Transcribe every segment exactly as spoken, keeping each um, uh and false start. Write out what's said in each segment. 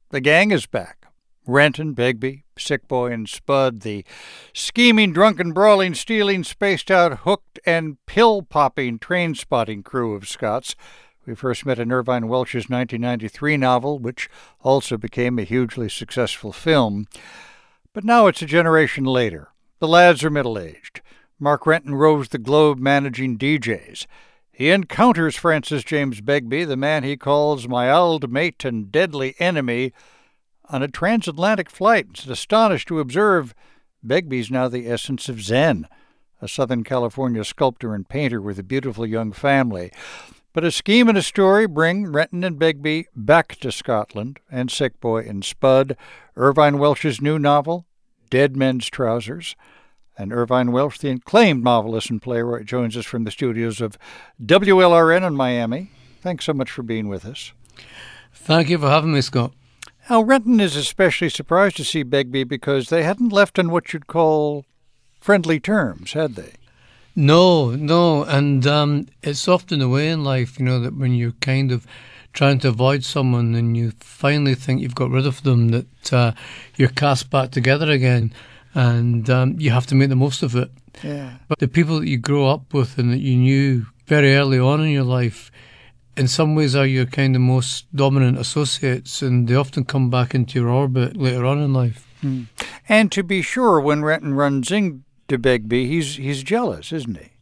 The gang is back. Renton, Begbie, Sick Boy, and Spud, the scheming, drunken, brawling, stealing, spaced-out, hooked, and pill-popping train-spotting crew of Scots. We first met in Irvine Welsh's nineteen ninety-three novel, which also became a hugely successful film. But now it's a generation later. The lads are middle-aged. Mark Renton roves the globe managing D Js. He encounters Francis James Begbie, the man he calls my old mate and deadly enemy, on a transatlantic flight. It's astonished to observe Begbie's now the essence of Zen, a Southern California sculptor and painter with a beautiful young family. But a scheme and a story bring Renton and Begbie back to Scotland, and Sick Boy and Spud, Irvine Welsh's new novel, Dead Men's Trousers. And Irvine Welsh, the acclaimed novelist and playwright, joins us from the studios of W L R N in Miami. Thanks so much for being with us. Thank you for having me, Scott. Now, Renton is especially surprised to see Begbie because they hadn't left on what you'd call friendly terms, had they? No, no, and um, it's often the way in life, you know, that when you're kind of trying to avoid someone and you finally think you've got rid of them, that uh, you're cast back together again. And um, you have to make the most of it. Yeah. But the people that you grow up with and that you knew very early on in your life, in some ways are your kind of most dominant associates, and they often come back into your orbit later on in life. Hmm. And to be sure, when Renton runs into Begbie, he's he's jealous, isn't he?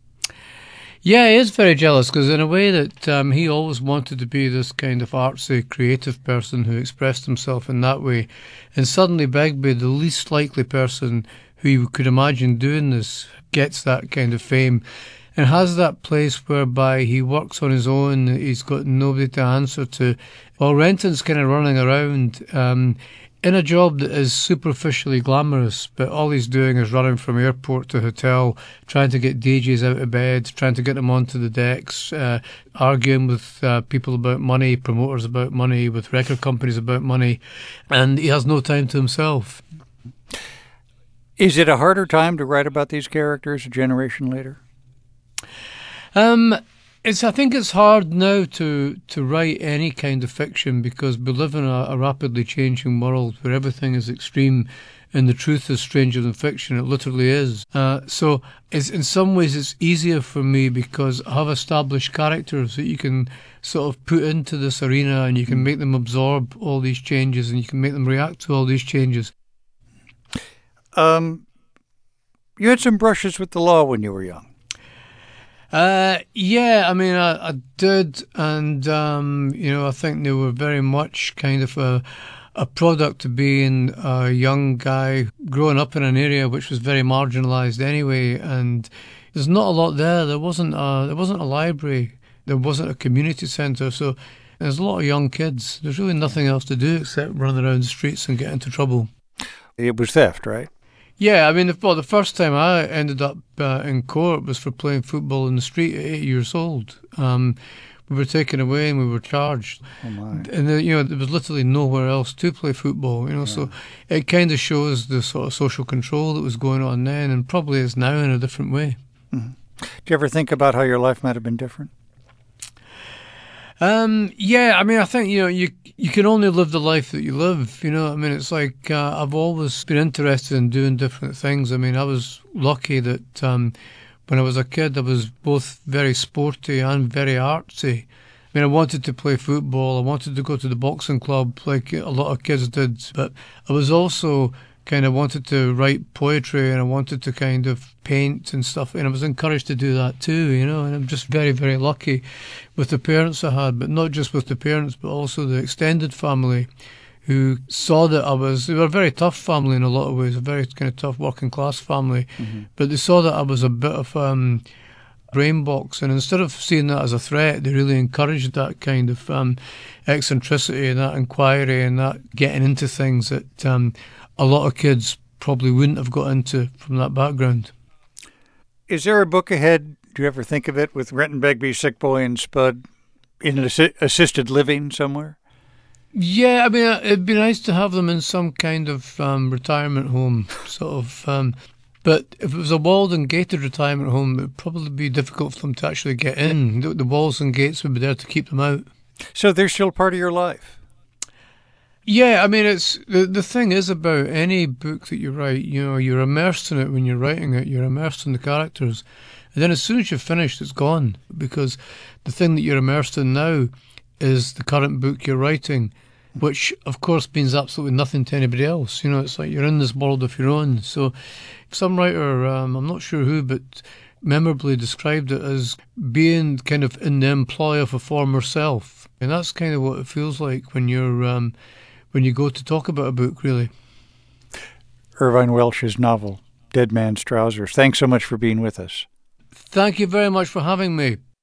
Yeah, he is very jealous because in a way that um, he always wanted to be this kind of artsy, creative person who expressed himself in that way. And suddenly Begbie, the least likely person who you could imagine doing this, gets that kind of fame and has that place whereby he works on his own, he's got nobody to answer to. While Renton's kind of running around um, in a job that is superficially glamorous, but all he's doing is running from airport to hotel, trying to get D Js out of bed, trying to get them onto the decks, uh, arguing with uh, people about money, promoters about money, with record companies about money, and he has no time to himself. Is it a harder time to write about these characters a generation later? Um... It's. I think it's hard now to, to write any kind of fiction because we live in a, a rapidly changing world where everything is extreme and the truth is stranger than fiction. It literally is. Uh, so it's, in some ways it's easier for me because I have established characters that you can sort of put into this arena and you can make them absorb all these changes and you can make them react to all these changes. Um, you had some brushes with the law when you were young. Uh, yeah, I mean, I, I did, and, um, you know, I think they were very much kind of a, a product of being a young guy growing up in an area which was very marginalised anyway, and there's not a lot there. There wasn't a, there wasn't a library, there wasn't a community centre, so there's a lot of young kids. There's really nothing else to do except run around the streets and get into trouble. It was theft, right? Yeah, I mean, the, well, the first time I ended up uh, in court was for playing football in the street at eight years old. Um, we were taken away and we were charged. Oh my. And, the, you know, there was literally nowhere else to play football, you know, yeah. So it kind of shows the sort of social control that was going on then and probably is now in a different way. Mm-hmm. Do you ever think about how your life might have been different? Um, yeah, I mean, I think, you know, you you can only live the life that you live, you know. I mean, it's like uh, I've always been interested in doing different things. I mean, I was lucky that um, when I was a kid, I was both very sporty and very artsy. I mean, I wanted to play football. I wanted to go to the boxing club like a lot of kids did. But I was also kind of wanted to write poetry and I wanted to kind of paint and stuff. And I was encouraged to do that too, you know. And I'm just very, very lucky with the parents I had, but not just with the parents, but also the extended family who saw that I was, they were a very tough family in a lot of ways, a very kind of tough working class family. Mm-hmm. But they saw that I was a bit of um, brain box, and instead of seeing that as a threat, they really encouraged that kind of um, eccentricity and that inquiry and that getting into things that um, a lot of kids probably wouldn't have got into from that background. Is there a book ahead? Do you ever think of it with Renton, Begbie, Sick Boy, and Spud in an assi- assisted living somewhere? Yeah, I mean, it'd be nice to have them in some kind of um, retirement home, sort of. Um, but if it was a walled and gated retirement home, it would probably be difficult for them to actually get in. The, the walls and gates would be there to keep them out. So they're still part of your life? Yeah, I mean, it's the the thing is about any book that you write. You know, you're immersed in it when you're writing it. You're immersed in the characters, and then as soon as you've finished, it's gone because the thing that you're immersed in now is the current book you're writing, which of course means absolutely nothing to anybody else. You know, it's like you're in this world of your own. So, some writer, um, I'm not sure who, but memorably described it as being kind of in the employ of a former self, and that's kind of what it feels like when you're um, when you go to talk about a book, really. Irvine Welsh's novel, Dead Man's Trousers. Thanks so much for being with us. Thank you very much for having me.